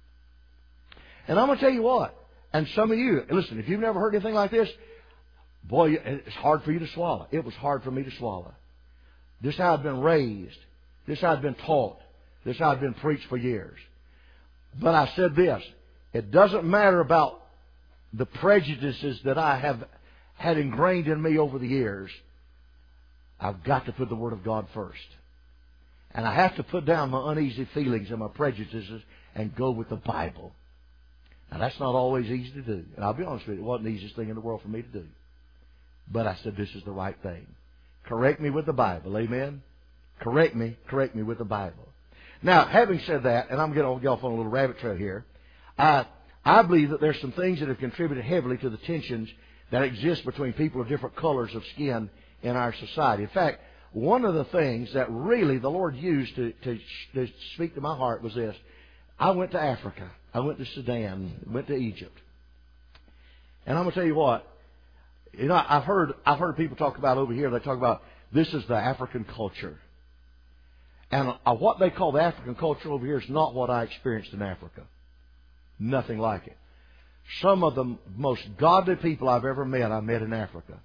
And I'm going to tell you what. And some of you, listen, if you've never heard anything like this, boy, it's hard for you to swallow. It was hard for me to swallow. This is how I've been raised. This is how I've been taught. This is how I've been preached for years. But I said this. It doesn't matter about the prejudices that I have had ingrained in me over the years. I've got to put the Word of God first. And I have to put down my uneasy feelings and my prejudices and go with the Bible. Now, that's not always easy to do. And I'll be honest with you, it wasn't the easiest thing in the world for me to do. But I said, this is the right thing. Correct me with the Bible. Amen? Correct me. Correct me with the Bible. Now, having said that, and I'm going to get off on a little rabbit trail here, I, I believe that there's some things that have contributed heavily to the tensions that exist between people of different colors of skin in our society. In fact, one of the things that really the Lord used to, to, to speak to my heart was this. I went to Africa. I went to Sudan. Went to Egypt. And I'm going to tell you what. You know, I've heard I've heard people talk about over here. They talk about this is the African culture. And uh, what they call the African culture over here is not what I experienced in Africa. Nothing like it. Some of the most godly people I've ever met, I met in Africa.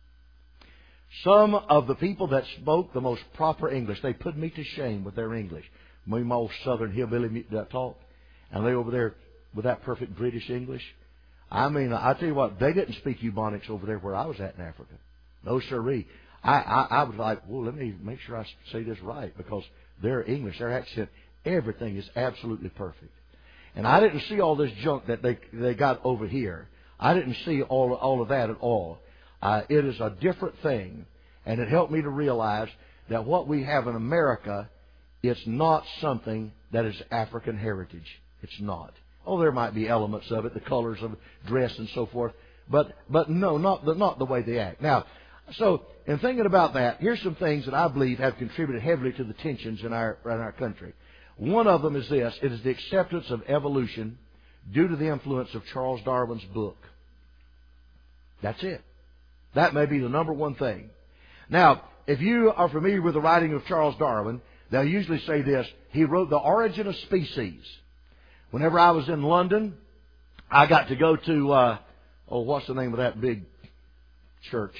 Some of the people that spoke the most proper English, they put me to shame with their English. Me and my old southern hillbilly that talk. And they over there with that perfect British English. I mean, I tell you what, they didn't speak Ebonics over there where I was at in Africa. No siree. I, I, I was like, well, let me make sure I say this right, because their English, their accent, everything is absolutely perfect. And I didn't see all this junk that they they got over here. I didn't see all all of that at all. Uh, it is a different thing, and it helped me to realize that what we have in America, it's not something that is African heritage. It's not. Oh, there might be elements of it, the colors of dress and so forth, but but no, not the not the way they act. Now, so in thinking about that, here's some things that I believe have contributed heavily to the tensions in our in our country. One of them is this: it is the acceptance of evolution due to the influence of Charles Darwin's book. That's it. That may be the number one thing. Now, if you are familiar with the writing of Charles Darwin, they'll usually say this: he wrote The Origin of Species. Whenever I was in London, I got to go to, uh, oh, what's the name of that big church?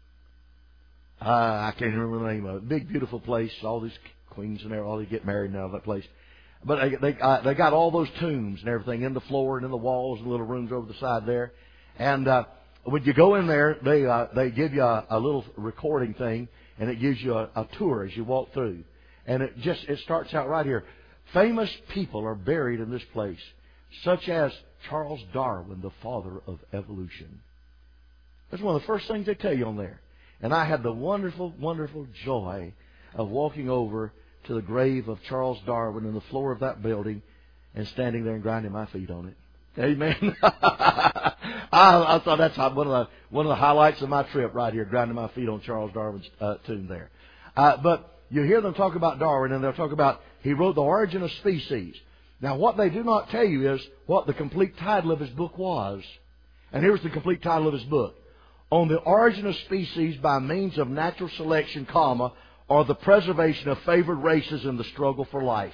Uh, I can't remember the name of it. Big, beautiful place. All these queens and all, they get married now, that place. But they they, uh, they got all those tombs and everything in the floor and in the walls and little rooms over the side there. And uh, when you go in there, they uh, they give you a, a little recording thing, and it gives you a, a tour as you walk through. And it just it starts out right here. Famous people are buried in this place, such as Charles Darwin, the father of evolution. That's one of the first things they tell you on there. And I had the wonderful, wonderful joy of walking over to the grave of Charles Darwin in the floor of that building and standing there and grinding my feet on it. Amen. I, I thought that's one of the one of the highlights of my trip right here, grinding my feet on Charles Darwin's uh, tomb there. Uh, but you hear them talk about Darwin, and they'll talk about he wrote The Origin of Species. Now, what they do not tell you is what the complete title of his book was. And here's the complete title of his book: On the Origin of Species by Means of Natural Selection, comma, or the Preservation of Favored Races in the Struggle for Life.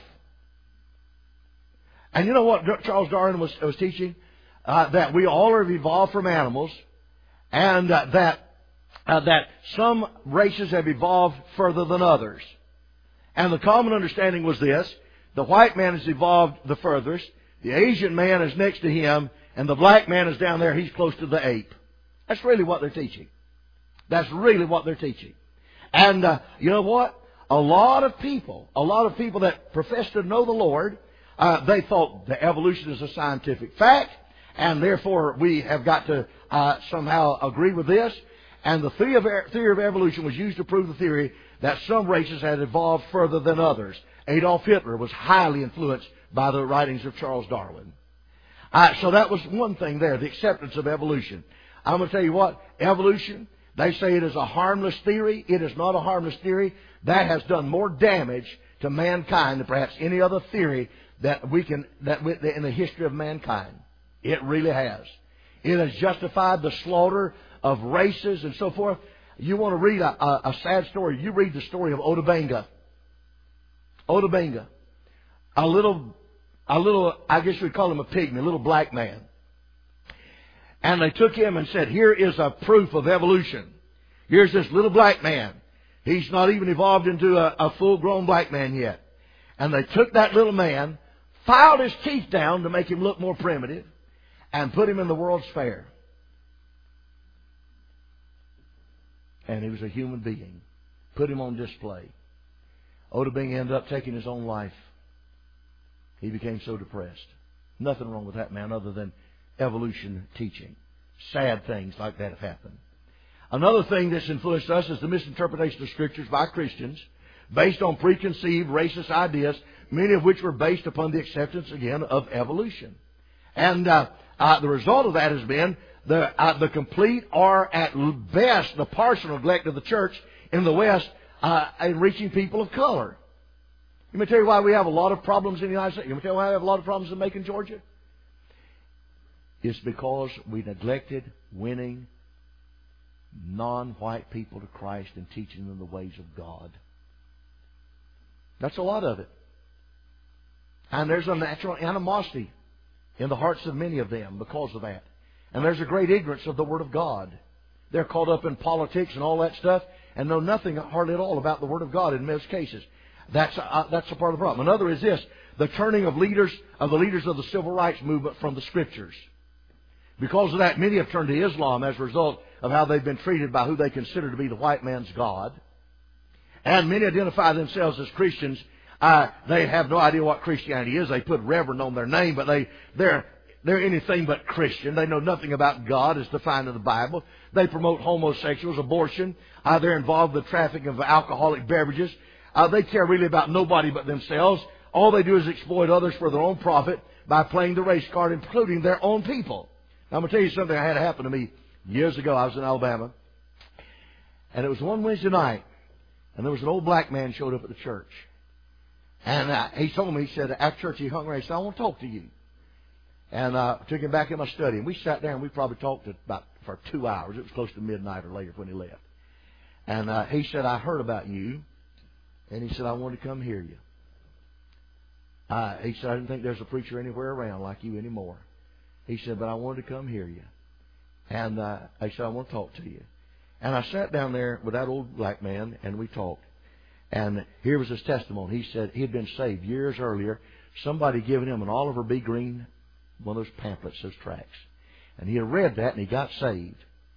And you know what Charles Darwin was, was teaching? Uh, that we all have evolved from animals, and uh, that uh, that some races have evolved further than others. And the common understanding was this: the white man has evolved the furthest, the Asian man is next to him, and the black man is down there, he's close to the ape. That's really what they're teaching. That's really what they're teaching. And uh, you know what? A lot of people, a lot of people that profess to know the Lord, uh, they thought the evolution is a scientific fact, and therefore we have got to uh, somehow agree with this. And the theory of, theory of evolution was used to prove the theory that some races had evolved further than others. Adolf Hitler was highly influenced by the writings of Charles Darwin. Uh, so that was one thing there, the acceptance of evolution. I'm going to tell you what, evolution, they say it is a harmless theory. It is not a harmless theory. That has done more damage to mankind than perhaps any other theory that we can that we, in the history of mankind. It really has. It has justified the slaughter of races and so forth. You want to read a, a, a sad story? You read the story of Oda Benga. Oda Benga, a little, a little, I guess we'd call him a pygmy, a little black man. And they took him and said, here is a proof of evolution. Here's this little black man. He's not even evolved into a, a full-grown black man yet. And they took that little man, filed his teeth down to make him look more primitive, and put him in the World's Fair. And he was a human being. Put him on display. Oda Benga ended up taking his own life. He became so depressed. Nothing wrong with that man other than evolution teaching. Sad things like that have happened. Another thing that's influenced us is the misinterpretation of Scriptures by Christians based on preconceived racist ideas, many of which were based upon the acceptance, again, of evolution. And uh, uh, the result of that has been the, uh, the complete or at best the partial neglect of the church in the West uh, in reaching people of color. Let me tell you why we have a lot of problems in the United States. Let me tell you why we have a lot of problems in Macon, Georgia. It's because we neglected winning non-white people to Christ and teaching them the ways of God. That's a lot of it. And there's a natural animosity in the hearts of many of them because of that. And there's a great ignorance of the Word of God. They're caught up in politics and all that stuff and know nothing hardly at all about the Word of God in most cases. That's a, that's a part of the problem. Another is this: the turning of leaders of the leaders of the civil rights movement from the Scriptures. Because of that, many have turned to Islam as a result of how they've been treated by who they consider to be the white man's God. And many identify themselves as Christians. Uh, they have no idea what Christianity is. They put Reverend on their name, but they, they're, they're anything but Christian. They know nothing about God as defined in the Bible. They promote homosexuals, abortion. Uh, they're involved in the trafficking of alcoholic beverages. Uh, they care really about nobody but themselves. All they do is exploit others for their own profit by playing the race card, including their own people. Now, I'm going to tell you something that had happened to me years ago. I was in Alabama, and it was one Wednesday night, and there was an old black man showed up at the church. And uh, he told me, he said, after church, he hung around, he said, I want to talk to you. And uh, I took him back in my study, and we sat there, and we probably talked about for two hours. It was close to midnight or later when he left. And uh, he said, I heard about you, and he said, I want to come hear you. Uh, he said, I didn't think there's a preacher anywhere around like you anymore. He said, but I wanted to come hear you. And uh, I said, I want to talk to you. And I sat down there with that old black man, and we talked. And here was his testimony. He said he had been saved years earlier. Somebody had given him an Oliver B. Green, one of those pamphlets, those tracts. And he had read that, and he got saved.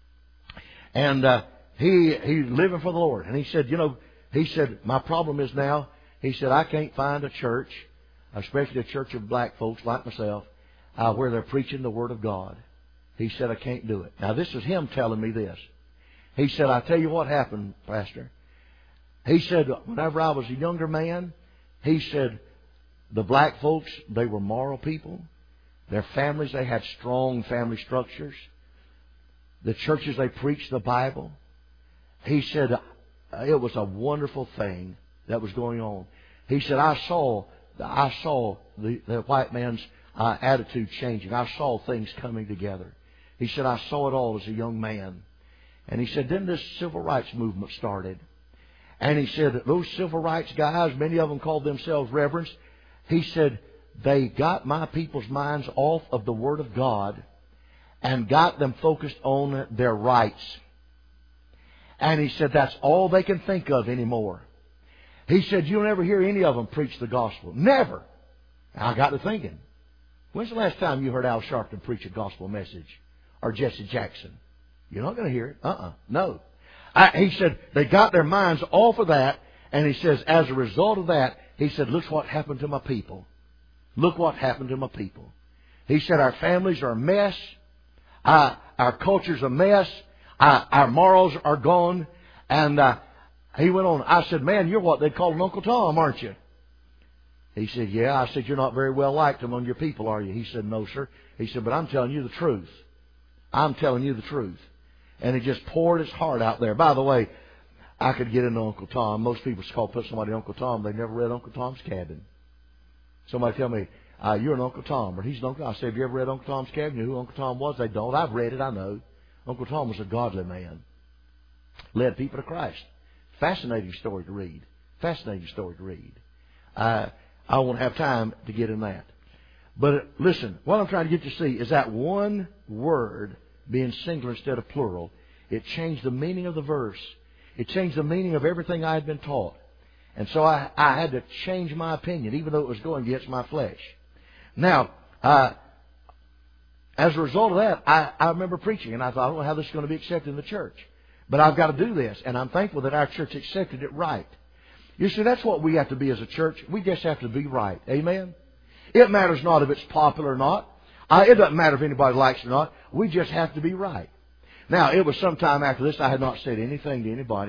And uh, he he's living for the Lord. And he said, you know, he said, my problem is now, he said, I can't find a church, especially a church of black folks like myself, uh, where they're preaching the Word of God. He said, I can't do it. Now, this is him telling me this. He said, I tell you what happened, Pastor. He said, whenever I was a younger man, he said, the black folks, they were moral people. Their families, they had strong family structures. The churches, they preached the Bible. He said, it was a wonderful thing that was going on. He said, I saw, I saw the, the white man's uh, attitude changing. I saw things coming together. He said, I saw it all as a young man. And he said, then this civil rights movement started. And he said, those civil rights guys, many of them called themselves reverends. He said, they got my people's minds off of the Word of God and got them focused on their rights. And he said, that's all they can think of anymore. He said, you'll never hear any of them preach the gospel. Never. And I got to thinking, when's the last time you heard Al Sharpton preach a gospel message? Or Jesse Jackson? You're not going to hear it. Uh-uh. No. I, he said, they got their minds off of that. And he says, as a result of that, he said, look what happened to my people. Look what happened to my people. He said, our families are a mess. Uh, our culture's a mess. Uh, our morals are gone. And uh, he went on. I said, man, you're what they call an Uncle Tom, aren't you? He said, yeah. I said, you're not very well liked among your people, are you? He said, no, sir. He said, but I'm telling you the truth. I'm telling you the truth. And he just poured his heart out there. By the way, I could get into Uncle Tom. Most people call put somebody Uncle Tom. They never read Uncle Tom's Cabin. Somebody tell me, uh, you're an Uncle Tom, or he's an Uncle. I said, have you ever read Uncle Tom's Cabin? You know who Uncle Tom was? They don't. I've read it. I know. Uncle Tom was a godly man. Led people to Christ. Fascinating story to read. Fascinating story to read. Uh, I won't have time to get in that. But uh, listen, what I'm trying to get you to see is that one word being singular instead of plural. It changed the meaning of the verse. It changed the meaning of everything I had been taught. And so I, I had to change my opinion, even though it was going against my flesh. Now, uh, as a result of that, I, I remember preaching, and I thought, I don't know how this is going to be accepted in the church. But I've got to do this, and I'm thankful that our church accepted it right. You see, that's what we have to be as a church. We just have to be right. Amen? It matters not if it's popular or not. Uh, it doesn't matter if anybody likes it or not. We just have to be right. Now, it was some time after this. I had not said anything to anybody.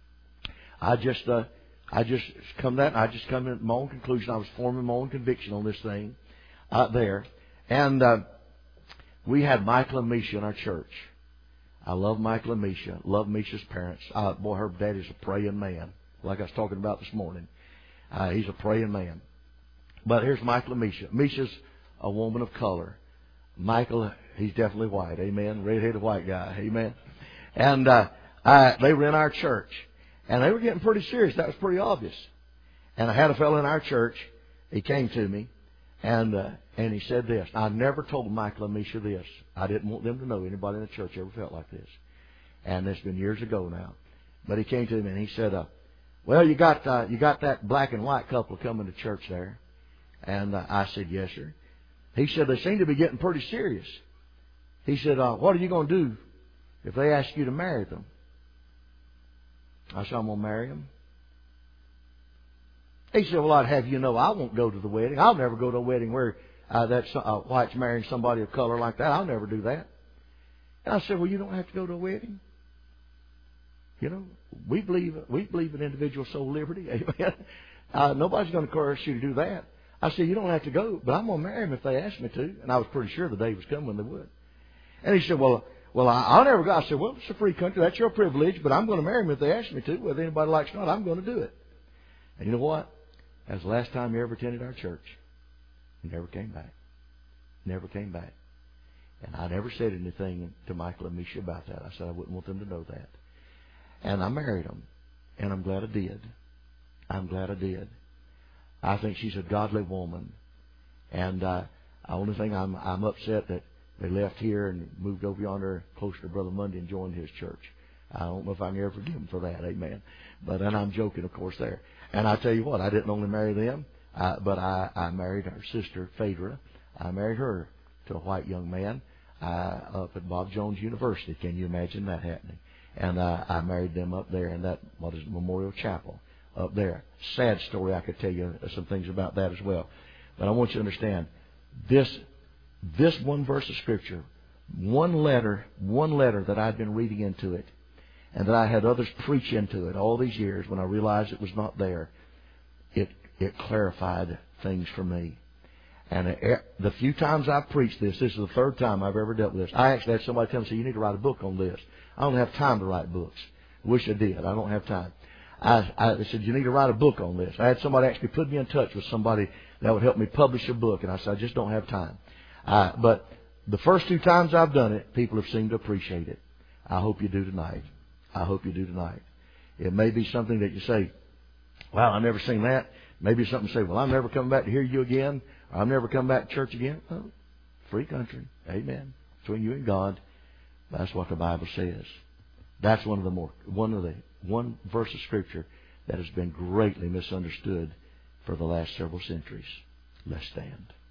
I just, uh, I just come that. I just come to my own conclusion. I was forming my own conviction on this thing uh, there, and uh, we had Michael and Misha in our church. I love Michael and Misha. Love Misha's parents. Uh, boy, her daddy's a praying man, like I was talking about this morning. Uh, he's a praying man. But here's Michael and Misha. Misha's a woman of color. Michael, he's definitely white. Amen. Red-headed white guy. Amen. And uh, I, they were in our church. And they were getting pretty serious. That was pretty obvious. And I had a fellow in our church. He came to me. And uh, and he said this. I never told Michael and Misha this. I didn't want them to know anybody in the church ever felt like this. And it's been years ago now. But he came to me and he said, uh, well, you got uh, you got that black and white couple coming to church there. And uh, I said, yes, sir. He said, they seem to be getting pretty serious. He said, uh, what are you going to do if they ask you to marry them. I said, I'm going to marry them. He said, well, I'd have you know I won't go to the wedding. I'll never go to a wedding where uh, that uh, white's marrying somebody of color like that. I'll never do that. And I said, well, you don't have to go to a wedding. You know, we believe we believe in individual soul liberty. Amen. Uh, nobody's going to coerce you to do that. I said, you don't have to go, but I'm going to marry them if they ask me to. And I was pretty sure the day was coming when they would. And he said, well, well, I, I'll never go. I said, well, it's a free country. That's your privilege, but I'm going to marry them if they ask me to. Whether anybody likes it or not, I'm going to do it. And you know what? That was the last time he ever attended our church. He never came back. Never came back. And I never said anything to Michael and Misha about that. I said I wouldn't want them to know that. And I married them. And I'm glad I did. I'm glad I did. I think she's a godly woman. And uh, the only thing I'm, I'm upset that they left here and moved over yonder closer to Brother Monday and joined his church. I don't know if I can ever forgive them for that. Amen. But, and I'm joking, of course, there. And I tell you what, I didn't only marry them, uh, but I, I married her sister, Phaedra. I married her to a white young man uh, up at Bob Jones University. Can you imagine that happening? And uh, I married them up there in that, what is it, Memorial Chapel up there. Sad story. I could tell you some things about that as well. But I want you to understand, this this one verse of Scripture, one letter, one letter that I'd been reading into it, and that I had others preach into it all these years when I realized it was not there, it it clarified things for me. And the few times I've preached this, this is the third time I've ever dealt with this. I actually had somebody tell me, say, you need to write a book on this. I don't have time to write books. Wish I did. I don't have time. I, I said, you need to write a book on this. I had somebody actually put me in touch with somebody that would help me publish a book. And I said, I just don't have time. Uh, but the first two times I've done it, people have seemed to appreciate it. I hope you do tonight. I hope you do tonight. It may be something that you say, wow, I've never seen that. Maybe something to say, well, I'm never coming back to hear you again. Or I'm never coming back to church again. Oh, free country. Amen. Between you and God. That's what the Bible says. That's one of the more, one of the, one verse of Scripture that has been greatly misunderstood for the last several centuries. Let's stand.